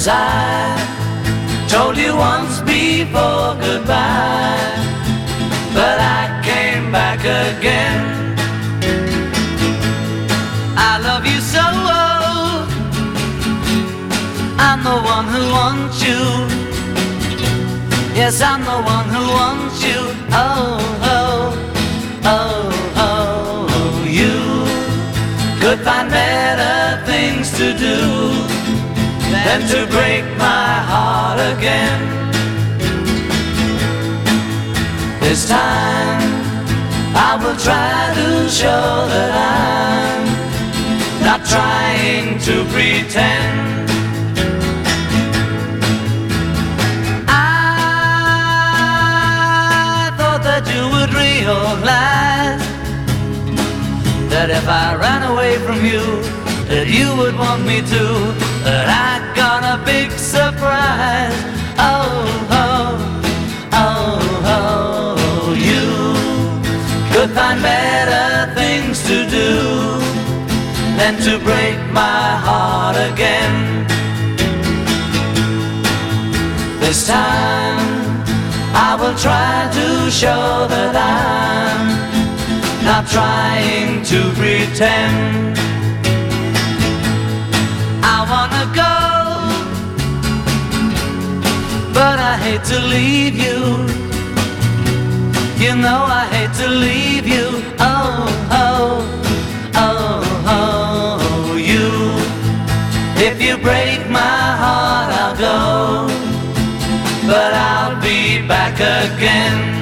'Cause I told you once before goodbye, but I came back again. I love you so, I'm the one who wants you. Yes, I'm the one who wants you. Oh, oh, oh, oh, you could find better things to do than to break my heart again. This time I will try to show that I'm not trying to pretend. I thought that you would realize that if I ran away from you, that you would want me to. But I got a big surprise. Oh, oh, oh, oh, you could find better things to do than to break my heart again. This time I will try to show that I'm not trying to pretend. I wanna go, but I hate to leave you. You know I hate to leave you. Oh, oh, oh, oh, you. If you break my heart, I'll go, but I'll be back again.